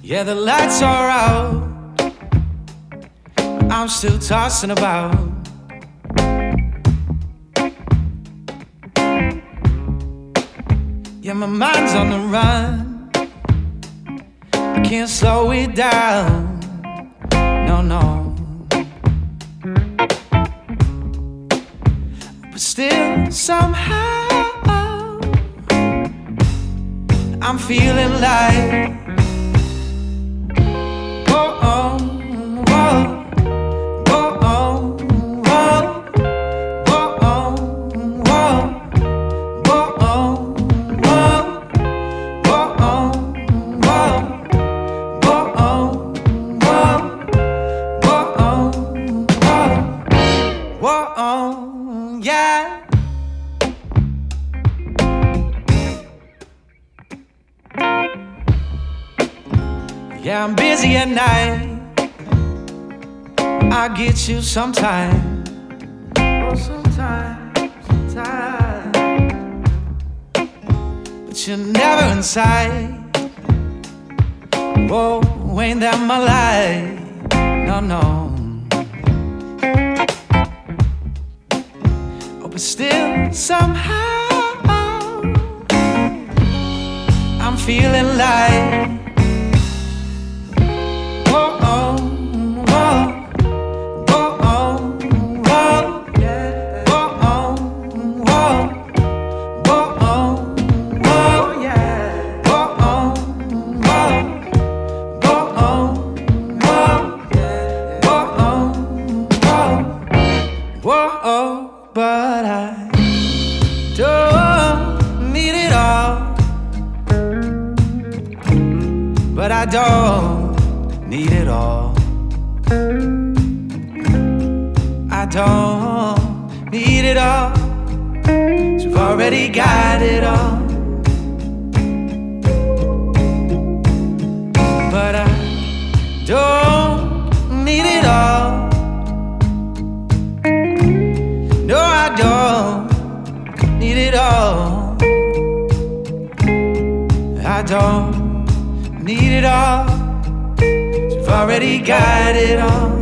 Yeah, the lights are out. I'm still tossing about. Yeah, my mind's on the run. I can't slow it down. No, no. But still, somehow, I'm feeling like yeah. Yeah, I'm busy at night. I get you sometime. Oh, sometime. But you're never inside. Whoa, ain't that my life? No, no. But still, somehow, I'm feeling like whoa, oh, whoa, whoa, oh, whoa, yeah, whoa, oh, whoa, whoa, oh, whoa, yeah, whoa, oh, whoa, whoa, oh, whoa, yeah, whoa, oh, whoa, whoa. But I don't need it all. But I don't need it all. I don't need it all. 'Cause you've already got it all. But I don't need it all. No, I don't need it all. I don't need it all. You've already got it all.